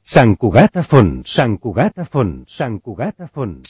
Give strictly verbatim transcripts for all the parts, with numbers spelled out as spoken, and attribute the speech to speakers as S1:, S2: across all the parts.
S1: Sant Cugat a fons, Sant Cugat a fons, Sant Cugat a fons.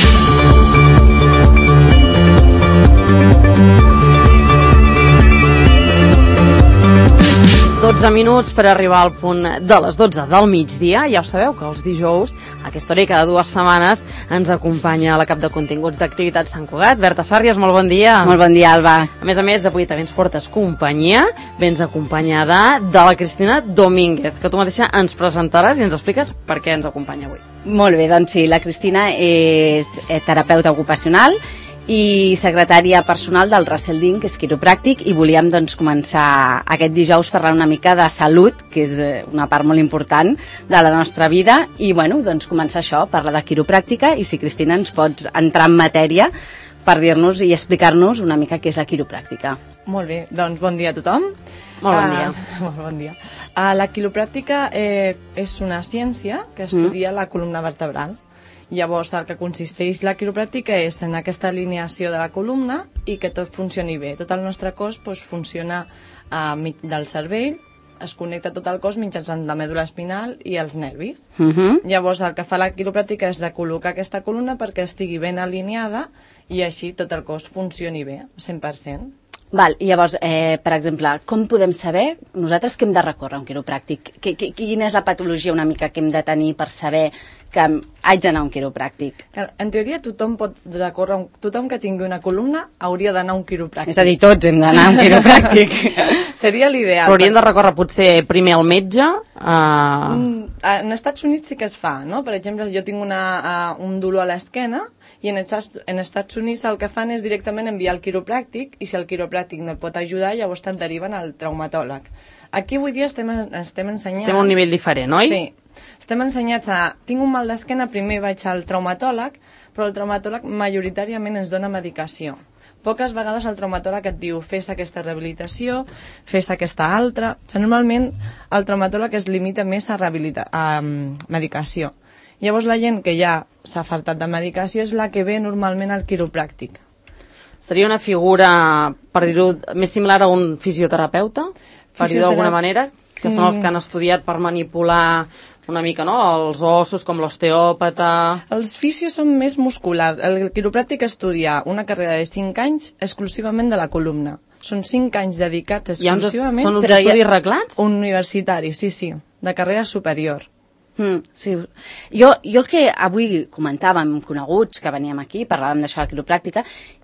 S2: dotze minuts per arribar al punt de les dotze del migdia. Ja ho sabeu que els dijous, a aquesta hora i cada dues setmanes, ens acompanya la cap de continguts d'activitat Sant Cugat, Berta Sàrries, molt bon dia.
S3: Molt bon dia, Alba.
S2: A més a més, avui també ens portes companyia, vens acompanyada de la Cristina Domínguez, que tu mateixa ens presentaràs i ens expliques per què ens acompanya avui.
S3: Molt bé, doncs sí, la Cristina és terapeuta ocupacional i secretària personal del Reselding, que és quiropràctic, i volíem doncs, començar aquest dijous parlant una mica de salut, que és una part molt important de la nostra vida, i bueno, doncs començar això, parlar de quiropràctica, i si Cristina ens pots entrar en matèria per dir-nos i explicar-nos una mica què és la quiropràctica.
S4: Molt bé, doncs bon dia a tothom.
S2: Molt bon dia.
S4: Uh, molt bon dia. Uh, la quiropràctica eh, és una ciència que estudia mm. la columna vertebral. Llavors, el que consisteix la quiropràctica és en aquesta alineació de la columna i que tot funcioni bé. Tot el nostre cos doncs, funciona eh, del cervell, es connecta tot el cos mitjançant la mèdula espinal i els nervis. Uh -huh. Llavors, el que fa la quiropràctica és recol·locar aquesta columna perquè estigui ben alineada i així tot el cos funcioni bé, cent per cent.
S3: Val, i llavors, eh, per exemple, com podem saber nosaltres que hem de recórrer a un quiropràctic? Que, que, quina és la patologia una mica que hem de tenir per saber que haig d'anar a un quiropràctic?
S4: En teoria, tothom pot recórrer, tothom que tingui una columna hauria d'anar a un quiropràctic.
S3: És a dir, tots hem d'anar a un quiropràctic.
S4: Seria l'ideal.
S2: Però hauríem de recórrer potser primer al metge? Uh...
S4: En Estats Units sí que es fa, no? Per exemple, jo tinc una, uh, un dolor a l'esquena i en Estats, en Estats Units el que fan és directament enviar al quiropràctic i si el quiropràctic no et pot ajudar, llavors te'n deriven al traumatòleg. Aquí avui dia estem, estem ensenyats...
S2: Estem a un nivell diferent, oi?
S4: Sí. Estem ensenyats a... Tinc un mal d'esquena, primer vaig al traumatòleg, però el traumatòleg majoritàriament ens dona medicació. Poques vegades el traumatòleg et diu fes aquesta rehabilitació, fes aquesta altra... O sigui, normalment el traumatòleg es limita més a, a um, medicació. Llavors la gent que ja s'ha fartat de medicació és la que ve normalment al quiropràctic.
S2: Seria una figura, per dir-ho, més similar a un fisioterapeuta, per dir-ho d'alguna manera, que són els que han estudiat per manipular una mica, no?, els ossos, com l'osteòpata...
S4: Els fisios són més musculars. El quiropràctic estudia una carrera de cinc anys exclusivament de la columna. Són cinc anys dedicats exclusivament...
S2: Són uns estudis ha... reglats?
S4: Universitaris, sí, sí, de carrera superior.
S3: Mm, sí. Jo, jo el que avui comentàvem coneguts que veníem aquí, parlàvem d'això de la quiropràctica,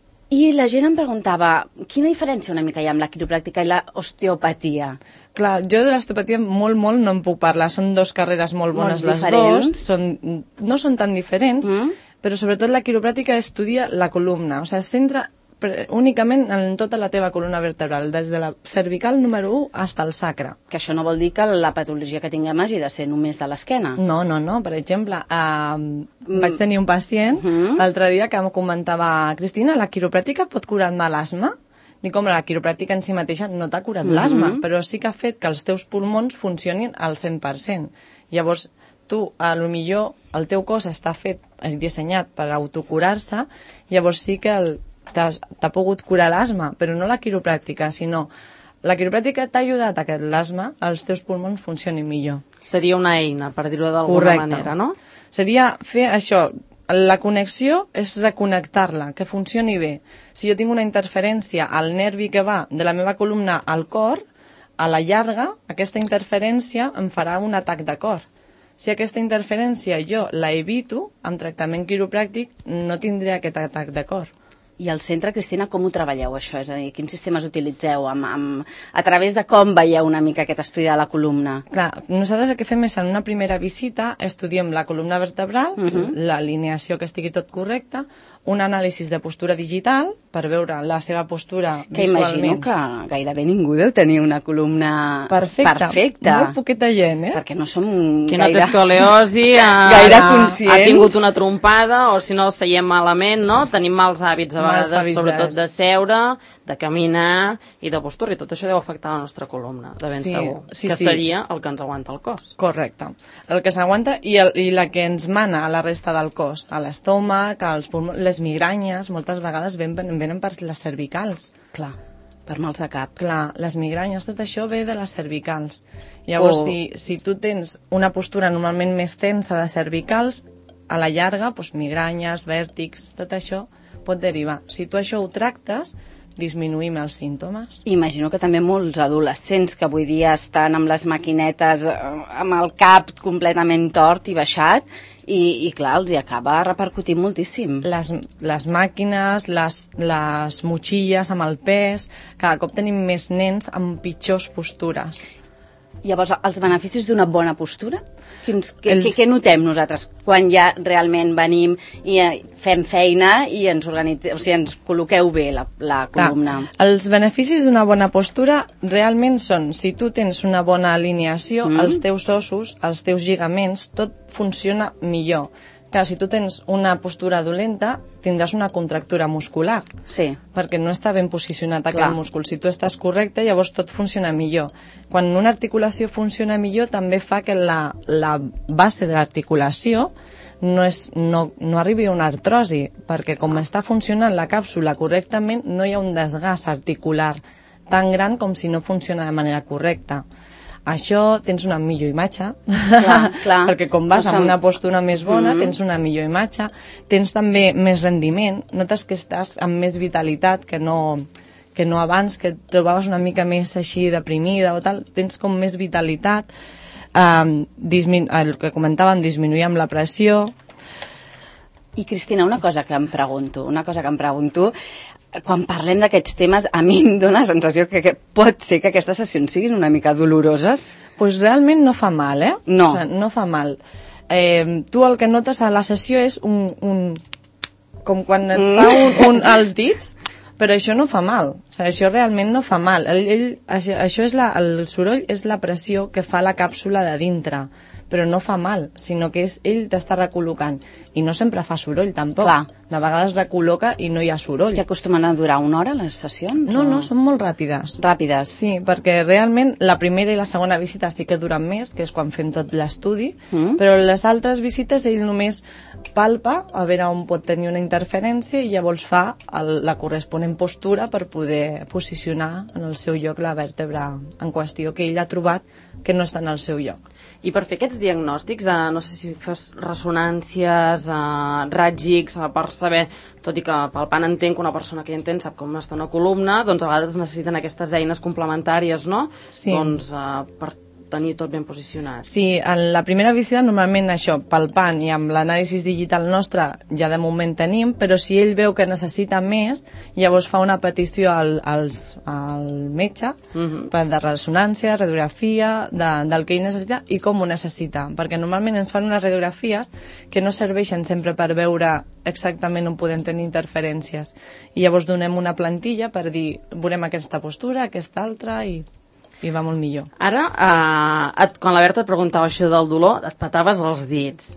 S3: i la gent em preguntava quina diferència una mica hi ha amb la quiropràctica i l'osteopatia.
S4: Clar, jo de l'osteopatia molt, molt no en puc parlar. Són dues carreres molt bones molt les dues. Són, no són tan diferents, mm. però sobretot la quiropràtica estudia la columna. O sigui, es centra únicament en tota la teva columna vertebral, des de la cervical número u fins al sacre.
S3: Que això no vol dir que la patologia que tinguem hagi de ser només de l'esquena.
S4: No, no, no. Per exemple, uh, mm. vaig tenir un pacient uh -huh. l'altre dia que em comentava Cristina, la quiropràtica pot curar-me l'asma? Dic, home, la quiropràctica en si mateixa no t'ha curat uh -huh. l'asma, però sí que ha fet que els teus pulmons funcionin al cent per cent. Llavors, tu, a lo millor, el teu cos està fet, és dissenyat per autocurar-se, llavors sí que el t'ha pogut curar l'asma, però no la quiropràctica, sinó la quiropràctica t'ha ajudat a que l'asma, els teus pulmons funcionin millor.
S2: Seria una eina, per dir-ho d'alguna manera, no?
S4: Seria fer això, la connexió és reconnectar-la, que funcioni bé. Si jo tinc una interferència al nervi que va de la meva columna al cor, a la llarga, aquesta interferència em farà un atac de cor. Si aquesta interferència jo la evito, amb tractament quiropràctic no tindré aquest atac de cor.
S3: I al centre, Cristina, com ho treballeu, això? És a dir, quins sistemes utilitzeu? Amb, amb, a través de com veieu una mica aquest estudi de la columna?
S4: Clar, nosaltres el que fem és, en una primera visita, estudiem la columna vertebral, uh -huh. l'alineació que estigui tot correcte, un anàlisi de postura digital, per veure la seva postura
S3: que
S4: visualment.
S3: Que imagino que gairebé ningú deu tenir una columna
S4: perfecta.
S3: perfecta.
S4: Molt poqueta gent, eh?
S3: Perquè no som
S2: que
S3: gaire...
S2: no té escoliosi,
S3: gaire conscients.
S2: Ha tingut una trompada, o si no, seiem malament, no? Sí. Tenim mals hàbits a vegades, sobretot de seure, de caminar i de postura, i tot això deu afectar la nostra columna, de ben
S4: sí,
S2: segur,
S4: sí,
S2: que
S4: sí.
S2: seria el que ens aguanta el cos.
S4: Correcte. El que s'aguanta i, el, i la que ens mana a la resta del cos, a l'estómac, als pulmons, les migranyes, moltes vegades venen, venen per les cervicals.
S3: Clar. per mals de cap.
S4: Clar, les migranyes, tot això ve de les cervicals. Llavors,
S3: Oh.
S4: si, si tu tens una postura normalment més tensa de cervicals, a la llarga, doncs, migranyes, vèrtics, tot això pot derivar. Si tu això ho tractes, disminuïm els símptomes.
S3: Imagino que també molts adolescents que avui dia estan amb les maquinetes eh, amb el cap completament tort i baixat i, i clar, els hi acaba repercutint moltíssim.
S4: Les, les màquines, les, les motxilles amb el pes, cada cop tenim més nens amb pitjors postures.
S3: Llavors, els beneficis d'una bona postura? Quins, què,
S4: Els-
S3: què, què notem nosaltres quan ja realment venim i eh, fem feina i ens organitzem, o sigui, ens col·loqueu bé la, la columna?
S4: Clar, els beneficis d'una bona postura realment són, si tu tens una bona alineació,
S3: Mm.
S4: els teus ossos, els teus lligaments, tot funciona millor. Clar, si tu tens una postura dolenta, tindràs una contractura muscular,
S3: Sí.
S4: perquè no està ben posicionat
S3: Clar.
S4: aquest múscul. Si tu estàs correcte, llavors tot funciona millor. Quan una articulació funciona millor, també fa que la, la base de l'articulació no, és, no, no arribi a una artrosi, perquè com està funcionant la càpsula correctament, no hi ha un desgast articular tan gran com si no funciona de manera correcta. Això tens una millor imatge,
S3: Clar, clar.
S4: perquè com vas
S3: No
S4: amb
S3: som-
S4: una postura més bona,
S3: Mhm.
S4: tens una millor imatge, tens també més rendiment, notes que estàs amb més vitalitat que no, que no abans, que et trobaves una mica més així deprimida o tal, tens com més vitalitat, um, dismin el que comentàvem, disminuir amb la pressió.
S3: I Cristina, una cosa que em pregunto, una cosa que em pregunto, quan parlem d'aquests temes, a mi em dóna la sensació que, que pot ser que aquestes sessions siguin una mica doloroses.
S4: Pues realment no fa mal, eh?
S3: No.
S4: O sigui, no fa mal. Eh, tu el que notes a la sessió és un... un com quan et fa un, un als dits, però això no fa mal. O sigui, això realment no fa mal. Ell, ell, això, això és la, el soroll és la pressió que fa la càpsula de dintre, però no fa mal, sinó que és ell t'està recol·locant. I no sempre fa soroll, tampoc.
S3: Clar.
S4: De vegades recol·loca i no hi ha soroll.
S3: Que acostumen a durar una hora, les sessions?
S4: No,
S3: o-
S4: no, són molt ràpides.
S3: Ràpides.
S4: Sí, perquè realment la primera i la segona visita sí que duren més, que és quan fem tot l'estudi,
S3: Mm.
S4: però les altres visites ell només palpa a veure on pot tenir una interferència i llavors fa el, la corresponent postura per poder posicionar en el seu lloc la vèrtebra en qüestió que ell ha trobat que no està en el seu lloc.
S2: I per fer aquests diagnòstics, eh, no sé si fas ressonàncies, eh, raigs X, eh, per saber, tot i que palpant entenc que una persona que hi entén sap com està una columna, doncs a vegades necessiten aquestes eines complementàries, no?
S4: Sí.
S2: Doncs eh, per tenir tot ben posicionat.
S4: Sí, en la primera visita normalment això, palpant i amb l'anàlisi digital nostre ja de moment tenim, però si ell veu que necessita més, llavors fa una petició al, als, al metge
S2: Mhm.
S4: per de ressonància, radiografia, de, del que ell necessita i com ho necessita, perquè normalment ens fan unes radiografies que no serveixen sempre per veure exactament on podem tenir interferències i llavors donem una plantilla per dir, veurem aquesta postura, aquesta altra i... i va molt millor.
S2: Ara, eh, et, quan la Berta et preguntava això del dolor, et petaves els dits.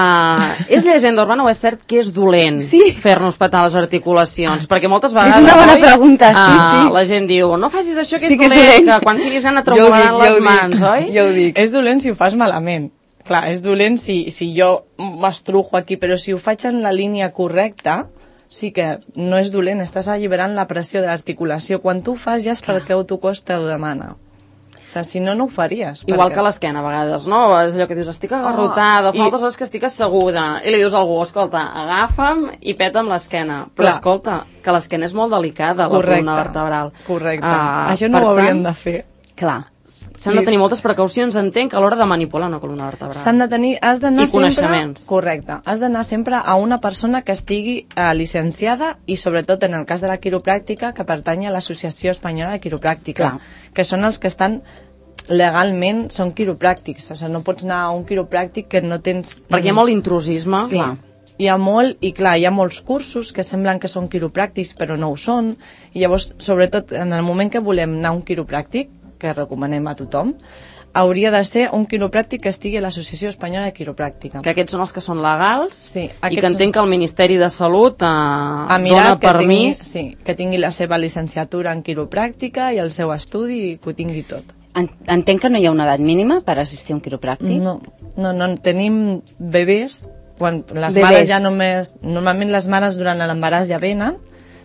S2: Eh, és llegenda urbana o és cert que és dolent
S3: Sí.
S2: fer-nos petar les articulacions? Perquè moltes vegades...
S3: una bona
S2: oi,
S3: pregunta, sí,
S2: eh,
S3: sí.
S2: La gent diu, no facis això que és,
S3: Sí que és
S2: dolent,
S3: dolent.
S2: que quan siguis gran et
S3: Jo ho
S2: tremolaran
S3: dic,
S2: les
S3: jo ho dic,
S2: mans, oi?
S3: jo ho dic.
S4: És dolent si ho fas malament. Clar, és dolent si, si jo m'estrujo aquí, però si ho faig en la línia correcta, sí que no és dolent, estàs alliberant la pressió de l'articulació. Quan tu ho fas ja és perquè el teu cos te ho demana. O sigui, si no, no ho faries.
S2: Igual
S4: perquè...
S2: que l'esquena, a vegades, no? És allò que dius, estic agarrotada,
S4: Oh,
S2: fa
S4: i-
S2: moltes hores que estic asseguda, i li dius a algú, escolta, agafa'm i peta'm l'esquena. Però,
S4: Clar.
S2: escolta, que l'esquena és molt delicada, la
S4: Correcte.
S2: columna vertebral.
S4: Correcte.
S2: Ah,
S4: Això no
S2: per
S4: ho hauríem
S2: tant,
S4: de fer.
S3: Clar.
S2: S'han de tenir moltes precaucions, entenc, a l'hora de manipular una columna vertebral.
S4: S'han de tenir, has d'anar
S2: I
S4: sempre...
S2: coneixements.
S4: Correcte. Has d'anar sempre a una persona que estigui eh, licenciada i sobretot en el cas de la quiropràctica que pertany a l'Associació Espanyola de Quiropràctica,
S3: Clar.
S4: que són els que estan legalment, són quiropràctics. O sigui, no pots anar a un quiropràctic que no tens...
S2: Perquè hi ha molt intrusisme.
S4: Sí,
S2: Clar.
S4: hi ha molt, i clar, hi ha molts cursos que semblen que són quiropràctics però no ho són, i llavors, sobretot en el moment que volem anar a un quiropràctic, que recomanem a tothom, hauria de ser un quiropràctic que estigui a l'Associació Espanyola de Quiropràctica.
S2: Que aquests són els que són legals
S4: Sí,
S2: i
S4: aquests
S2: que entenc que el Ministeri de Salut eh,
S4: ha
S2: dona
S4: mirat que tingui,
S2: permís.
S4: sí, que tingui la seva llicenciatura en quiropràctica i el seu estudi i que ho tingui tot.
S3: En- Entenc que no hi ha una edat mínima per assistir a un quiropràctic?
S4: No, no, no, tenim bebès, quan les
S3: Bebès.
S4: mares ja només, normalment les mares durant l'embaràs ja venen,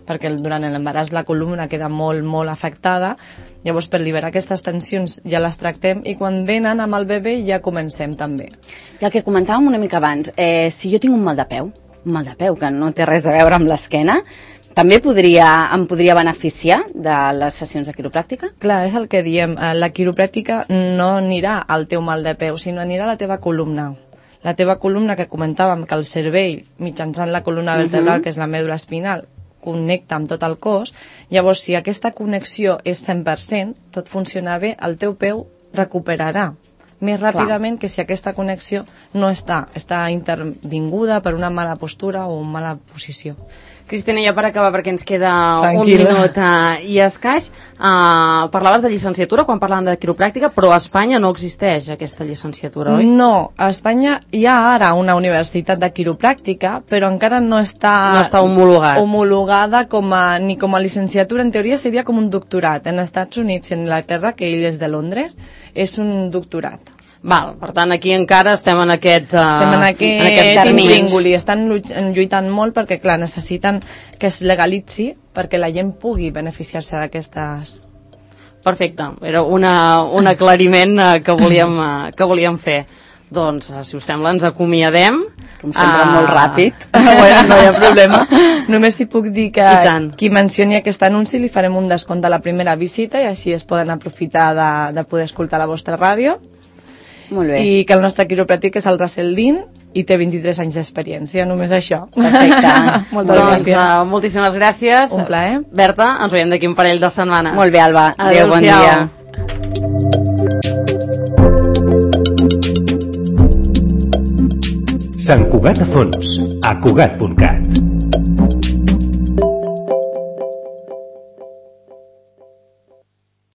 S4: perquè durant l'embaràs la columna queda molt, molt afectada. Llavors, per liberar aquestes tensions ja les tractem i quan venen amb el bebè ja comencem també.
S3: I el que comentàvem una mica abans, eh, si jo tinc un mal de peu, un mal de peu que no té res a veure amb l'esquena, també podria, em podria beneficiar de les sessions de quiropràctica?
S4: Clar, és el que diem. La quiropràctica no anirà al teu mal de peu, sinó anirà a la teva columna. La teva columna, que comentàvem que el cervell, mitjançant la columna vertebral, uh-huh. que és la mèdula espinal, connecta amb tot el cos. Llavors, si aquesta connexió és cent per cent, tot funciona bé, el teu peu recuperarà més ràpidament que si aquesta connexió no està, està intervinguda per una mala postura o una mala posició.
S2: Cristina, ja per acabar, perquè ens queda
S4: Tranquil·la.
S2: un minut uh, i escaix, uh, parlaves de llicenciatura quan parlàvem de quiropràctica, però a Espanya no existeix aquesta llicenciatura, oi?
S4: No, a Espanya hi ha ara una universitat de quiropràctica, però encara no està,
S2: no està homologat.
S4: homologada com a, ni com a llicenciatura. En teoria seria com un doctorat. En Estats Units i en Anglaterra, que ell és de Londres, és un doctorat.
S2: Val, per tant, aquí encara estem en aquest, uh,
S4: estem en aquest,
S2: en aquest
S4: termini. Estan lluitant molt perquè, clar, necessiten que es legalitzi perquè la gent pugui beneficiar-se d'aquestes...
S2: Perfecte, era una, un aclariment uh, que, volíem, uh, que volíem fer. Doncs, uh, si us sembla, ens acomiadem.
S3: Com sempre, uh, molt ràpid.
S4: Bueno, no hi ha problema. Només si puc dir que qui mencioni aquest anunci li farem un descompte a la primera visita i així es poden aprofitar de, de poder escoltar la vostra ràdio.
S3: Molt bé.
S4: I que el nostre quiropràctic és el Russell Dean i té vint-i-tres anys d'experiència, només això.
S3: Perfecte.
S4: Moltes
S2: doncs,
S4: gràcies.
S2: Uh, moltíssimes gràcies.
S4: Un plaer.
S2: Berta, ens veiem d'aquí un parell de setmanes.
S3: Molt bé, Alba. Adéu, bon dia.
S1: Sant Cugat a fons, a cugat punt cat.